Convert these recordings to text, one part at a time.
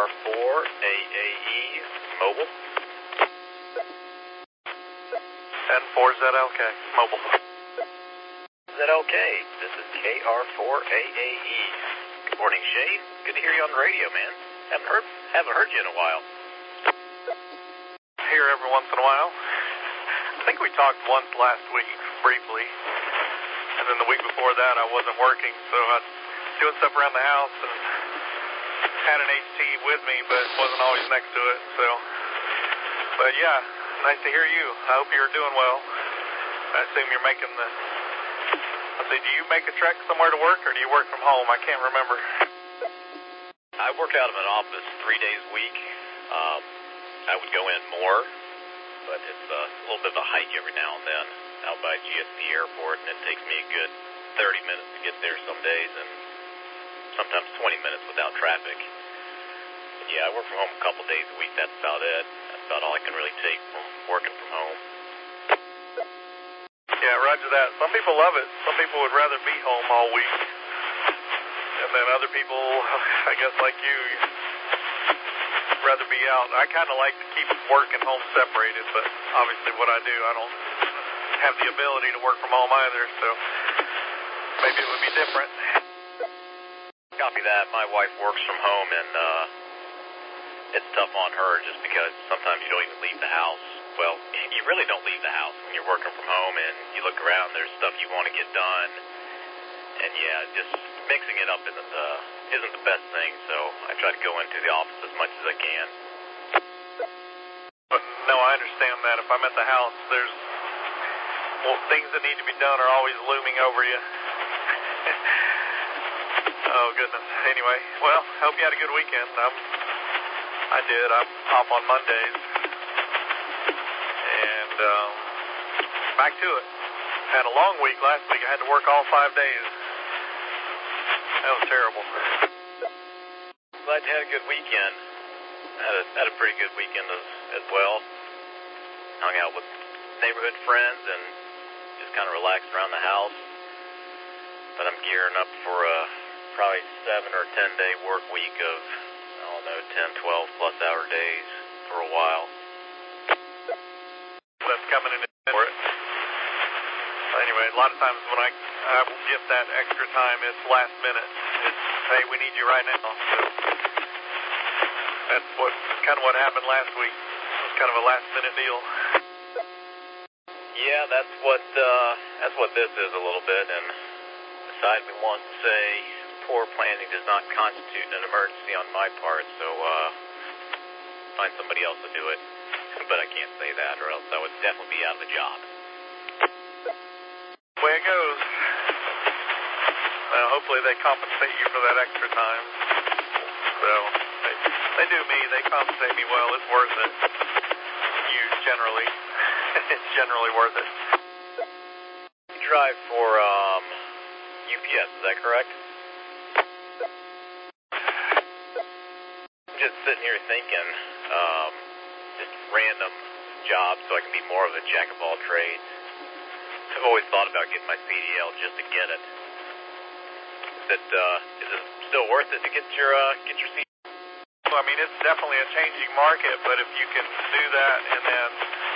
KR4AAE mobile. 10-4ZLK mobile. ZLK, this is KR4AAE. Good morning, Shane. Good to hear you on the radio, man. Haven't heard you in a while. Here every once in a while. I think we talked once last week, briefly. And then the week before that I wasn't working, so I was doing stuff around the house and had an HT with me, but wasn't always next to it, so. But yeah, nice to hear you. I hope you're doing well. I assume you're making the... do you make a trek somewhere to work, or do you work from home? I can't remember. I work out of an office 3 days a week. I would go in more, but it's a little bit of a hike every now and then out by GSP Airport, and it takes me a good 30 minutes to get there some days, and sometimes 20 minutes without traffic. But yeah, I work from home a couple days a week. That's about it. That's about all I can really take from working from home. Yeah, roger that. Some people love it. Some people would rather be home all week. And then other people, I guess like you, rather be out. I kind of like to keep work and home separated, but obviously what I do, I don't have the ability to work from home either, so maybe it would be different. Copy that. My wife works from home, and it's tough on her just because sometimes you don't even leave the house. Well, you really don't leave the house when you're working from home, and you look around, there's stuff you want to get done. And yeah, just mixing it up isn't the best thing, so I try to go into the office as much as I can. But no, I understand that. If I'm at the house, there's things that need to be done are always looming over you. Oh, goodness. Anyway, well, hope you had a good weekend. I did. I'm off on Mondays. And back to it. Had a long week last week. I had to work all 5 days. That was terrible. Glad you had a good weekend. Had a pretty good weekend as well. Hung out with neighborhood friends and just kind of relaxed around the house. But I'm gearing up for a probably 7 or 10 day work week of, I don't know, 10, 12 plus hour days for a while. That's coming in for it. Anyway, a lot of times when I get that extra time, it's last minute. It's, hey, we need you right now. So that's kind of what happened last week. It was kind of a last minute deal. Yeah, that's what this is a little bit. And besides, we want to say poor planning does not constitute an emergency on my part. So find somebody else to do it. But I can't say that, or else I would definitely be out of a job. Way it goes. Hopefully they compensate you for that extra time. So they do me. They compensate me well. It's worth it. Generally, it's generally worth it. You drive for UPS, is that correct? I'm just sitting here thinking, just random jobs so I can be more of a jack of all trades. I've always thought about getting my CDL just to get it. Is it still worth it to get your CDL? Well, I mean, it's definitely a changing market, but if you can do that and then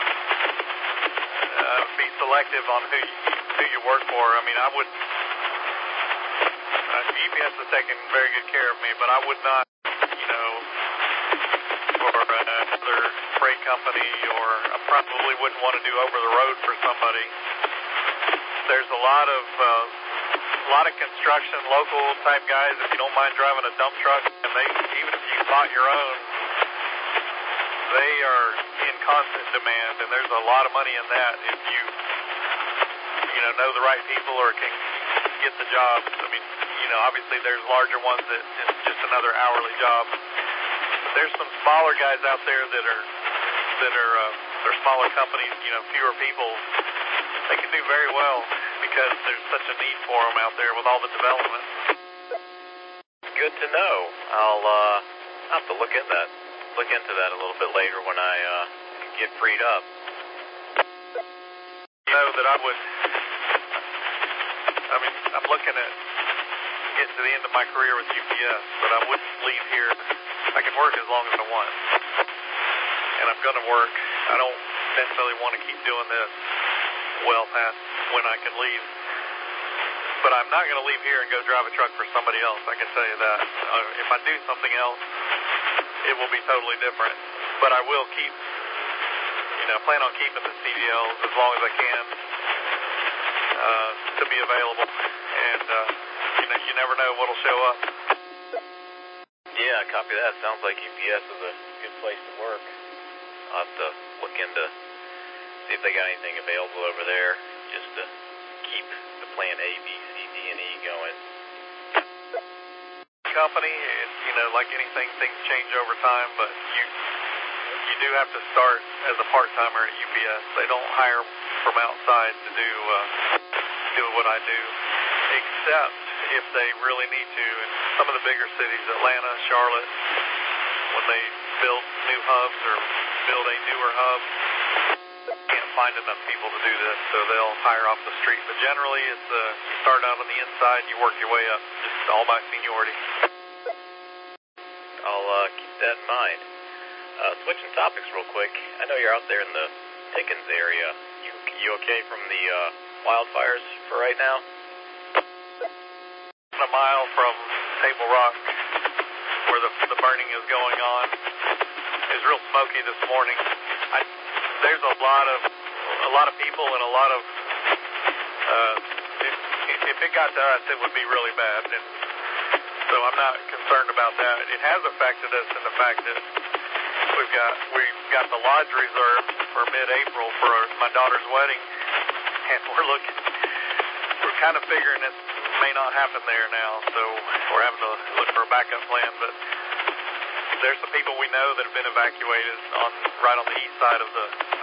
be selective on who you work for, I mean, I would. UPS has taken very good care of me, but I would not, for another freight company, or I probably wouldn't want to do over the road for somebody. There's a lot of construction, local type guys, if you don't mind driving a dump truck, and even if you bought your own, they are in constant demand, and there's a lot of money in that if you know the right people or can get the jobs. I mean, obviously there's larger ones that it's just another hourly job. But there's some smaller guys out there that are smaller companies, fewer people. They can do very well because there's such a need for them out there with all the development. Good to know. I'll have to look into that a little bit later when I get freed up. That I would. I mean, I'm looking at getting to the end of my career with UPS, but I wouldn't leave here. I I can work as long as I want. And I'm going to work. I don't necessarily want to keep doing this well past when I can leave. But I'm not going to leave here and go drive a truck for somebody else, I can tell you that. If I do something else, it will be totally different. But I will keep, plan on keeping the CDLs as long as I can to be available. And, you never know what'll show up. Yeah, copy that. Sounds like UPS is a good place to work. I'll have to look into, see if they got anything available over there, just to keep the plan A, B, C, D, and E going. Company, it's, like anything, things change over time, but you do have to start as a part-timer at UPS. They don't hire from outside to do what I do, except if they really need to. In some of the bigger cities, Atlanta, Charlotte, when they build new hubs or build a newer hub, can't find enough people to do this, so they'll hire off the street. But generally, it's you start out on the inside, you work your way up, just all by seniority. I'll keep that in mind. Switching topics real quick. I know you're out there in the Pickens area. You okay from the wildfires for right now? A mile from Table Rock, where the burning is going on. It was real smoky this morning. There's a lot of people and a lot of if it got to us, it would be really bad. And so I'm not concerned about that. It has affected us in the fact that we've got the lodge reserved for mid-April for my daughter's wedding, and we're kind of figuring this may not happen there now, so we're having to look for a backup plan. But there's some people we know that have been evacuated right on the east side of the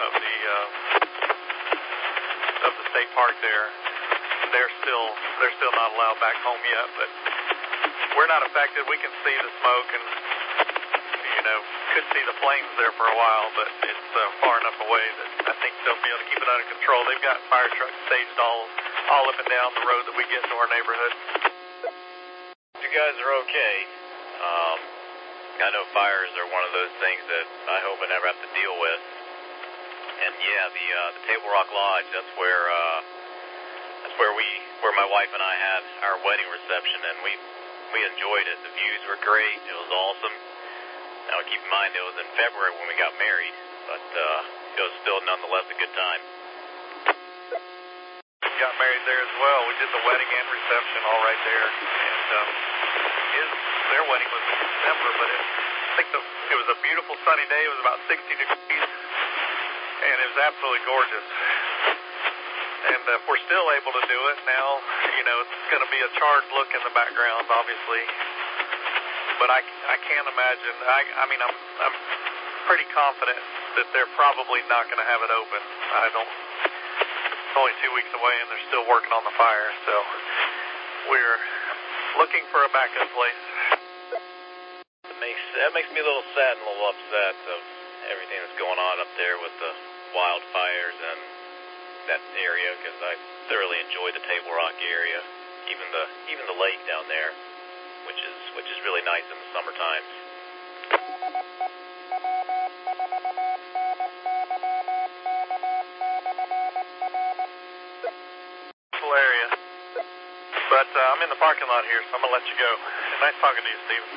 state park there. They're still not allowed back home yet, but we're not affected. We can see the smoke and could see the flames there for a while, but it's far enough away that I think they'll be able to keep it under control. They've got fire trucks staged all up and down the road that we get to our neighborhood. You guys are okay. I know fires are one of those things that I hope I never have to deal with. And yeah, the Table Rock Lodge, that's where my wife and I had our wedding reception, and we enjoyed it. The views were great. It was awesome. Now keep in mind it was in February when we got married, but it was still nonetheless a good time. Got married there as well. We did the wedding and reception all right there, and their wedding was in December, but I think it was a beautiful sunny day. It was about 60 degrees, and it was absolutely gorgeous. And we're still able to do it now. It's going to be a charred look in the background, obviously, but I can't imagine. I'm pretty confident that they're probably not going to have it open. It's only 2 weeks away, and they're still working on the fire, so we're looking for a backup place. That makes me a little sad and a little upset of everything that's going on up there with the wildfires and that area, because I thoroughly enjoy the Table Rock area, even the lake down there, which is really nice in the summertime. Area. But I'm in the parking lot here, so I'm going to let you go. Nice talking to you, Steve.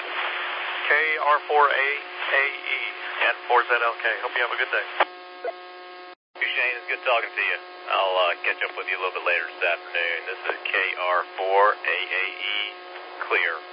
KR4AAE and 4ZLK. Hope you have a good day. Shane, it's good talking to you. I'll catch up with you a little bit later this afternoon. This is KR4AAE, clear.